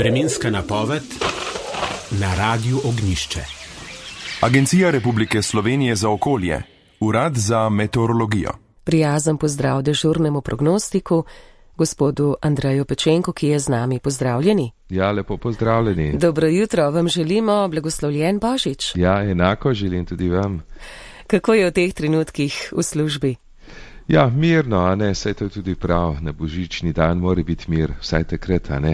Vremenska napoved na Radiu Ognjišče. Agencija Republike Slovenije za okolje, Urad za meteorologijo. Prijazen pozdrav dežurnemu prognostiku, gospodu Andreju Pečenku, ki je z nami. Pozdravljeni. Ja, lepo pozdravljeni. Dobro jutro, vam želimo blagoslovljen Božič. Ja, enako želim tudi vam. Kako je v teh trenutkih v službi? Ja, mirno, a ne, saj to je tudi prav, na božični dan mora biti mir, vsaj takrat, a ne.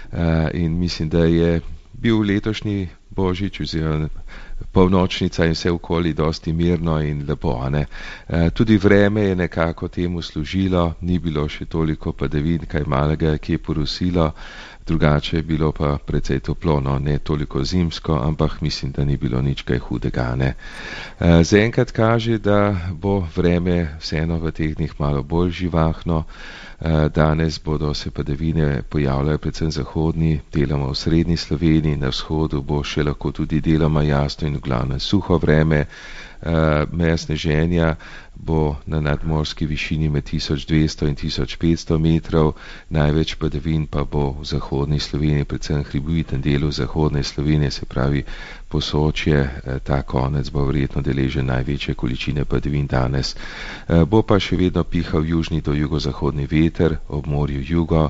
In mislim, da je bil letošnji Božič oziroma polnočnica in vse okoli dosti mirno in lepo, a ne. Tudi vreme je nekako temu služilo, ni bilo še toliko padavin, kaj malega, ki je porusilo, drugače je bilo pa precej toplo, no, ne toliko zimsko, ampak mislim, da ni bilo nič kaj hudega, ne. Zaenkrat kaže, da bo vreme vseeno v teh dneh malo bolj živahno. Danes bodo se padavine pojavljale predvsem zahodni, deloma v srednji Sloveniji, na vzhodu bo še lahko tudi deloma jasno in v glavnem suho vreme. Meja sneženja bo na nadmorski višini med 1200 in 1500 metrov, največ padavin pa bo v zahodni Sloveniji, predvsem hriboviten delu zahodne Slovenije, se pravi Posočje, ta konec bo verjetno deležen največje količine padavin danes. Bo pa še vedno pihal južni do jugozahodni veter, ob morju jugo,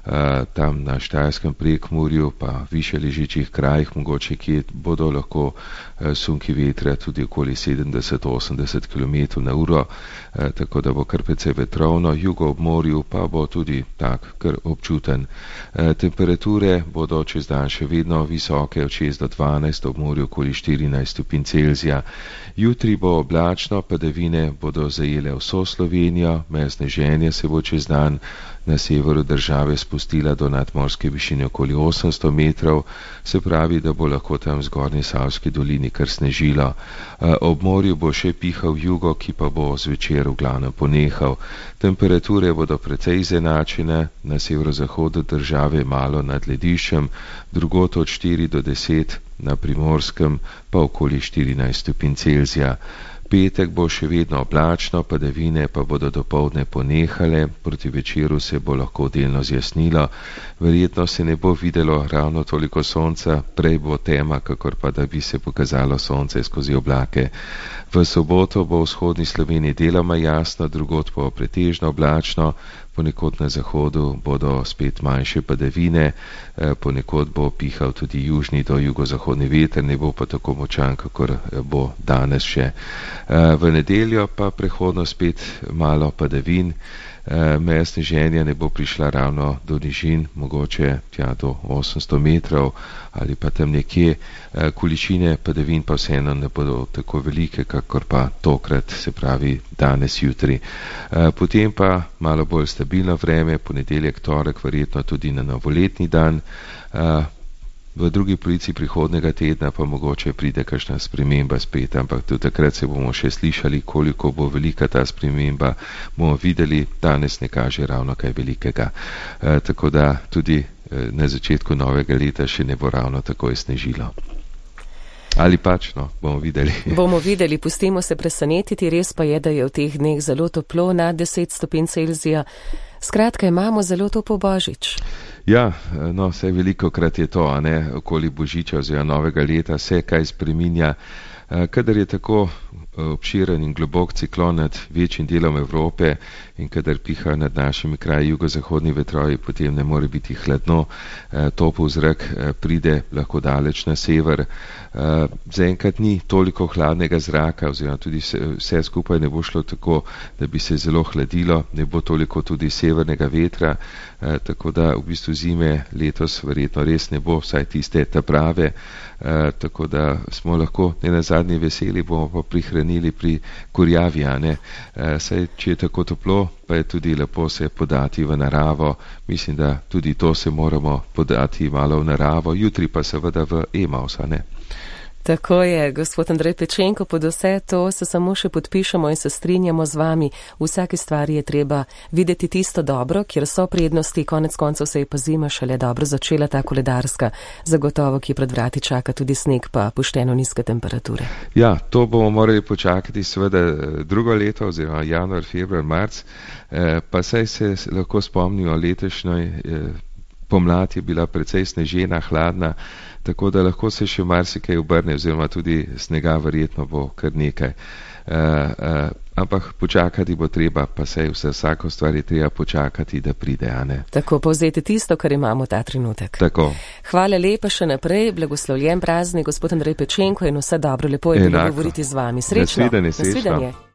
tam na Štajerskem Prekmurju, pa više ležečih krajih, mogoče kje bodo lahko sunki vetra tudi okoli 70-80 km na uro, tako da bo kar precej vetrovno, jugo ob morju pa bo tudi tak kar občuten. Temperature bodo čez dan še vedno visoke, od 6 do 12, ob morju okoli 14 stopinj Celzija. Jutri bo oblačno, padavine bodo zajele vso Slovenijo, meja sneženja se bo čez dan na severu države spustila do nadmorske višine okoli 800 metrov, se pravi, da bo lahko tam v zgornji Savski dolini kar snežilo. Ob morju bo še pihal jugo, ki pa bo zvečer v glavnem ponehal. Temperature bodo precej izenačene, na severozahodu države malo nad lediščem, drugod od 4 do 10, na Primorskem pa okoli 14 stopinj Celzija. Petek bo še vedno oblačno, padavine pa bodo dopoldne ponehale, proti večeru se bo lahko delno zjasnilo, verjetno se ne bo videlo ravno toliko sonca, prej bo tema, kakor pa da bi se pokazalo sonce skozi oblake. V soboto bo v vzhodni Sloveniji deloma jasno, drugod bo pretežno oblačno, ponekod na zahodu bodo spet manjše padavine, ponekod bo pihal tudi južni do jugozahodni veter, ne bo pa tako močan, kakor bo danes še. V nedeljo pa prehodno spet malo padavin, meja sneženja ne bo prišla ravno do nižin, mogoče tja do 800 metrov ali pa tam nekje, količine padavin pa vseeno ne bodo tako velike, kakor pa tokrat, se pravi danes, jutri. Potem pa malo bolj stabilno vreme, ponedeljek, torek, verjetno tudi na novoletni dan. V drugi polovici prihodnega tedna pa mogoče pride kakšna sprememba spet, ampak do takrat se bomo še slišali, koliko bo velika ta sprememba, bomo videli, danes ne kaže ravno kaj velikega. Tako da tudi na začetku novega leta še ne bo ravno takoj snežilo. Ali pač, no, bomo videli. Bomo videli, pustimo se presenetiti, res pa je, da je v teh dneh zelo toplo, nad 10 stopinj Celzija. Skratka, imamo zelo topo Božič. Ja, no, vse veliko krat je to, a ne, okoli Božiča oziroma novega leta se kaj spreminja. Kadar je tako obširen in globok ciklon nad večjim delom Evrope in kadar piha nad našimi kraji jugozahodni vetrovi, potem ne more biti hladno, topel zrak pride lahko daleč na sever. Zaenkrat ni toliko hladnega zraka, oziroma tudi vse skupaj ne bo šlo tako, da bi se zelo hladilo, ne bo toliko tudi severnega vetra, tako da v bistvu zime letos verjetno res ne bo, vsaj tiste ta prave, tako da smo lahko ne nazadnje veseli, bomo pa prihranili pri kurjavi, a ne. Saj, če je tako toplo, pa je tudi lepo se podati v naravo, mislim, da tudi to se moramo podati malo v naravo, jutri pa seveda v Emaus, a ne. Tako je, gospod Andrej Pečenko, pod vse to se samo še podpišemo in se strinjamo z vami. V vsaki stvari je treba videti tisto dobro, kjer so prednosti, konec koncev se je pa zima šele dobro začela, ta koledarska, zagotovo, ki pred vrati čaka tudi sneg pa pošteno nizke temperature. Ja, to bomo morali počakati seveda drugo leto, oziroma januar, februar, marc, pa saj se lahko spomnimo letošnjoj pomlad je bila precej snežena, hladna, tako da lahko se še marsikaj obrne, oziroma tudi snega verjetno bo kar nekaj. Ampak počakati bo treba, pa sej vsako stvar je treba počakati, da pride, a ne? Tako, povzeti tisto, kar imamo ta trenutek. Tako. Hvala lepa še naprej, blagoslovljen praznik, gospod Andrej Pečenko, in vse dobro, lepo je bilo govoriti z vami. Srečno. Nasvidenje.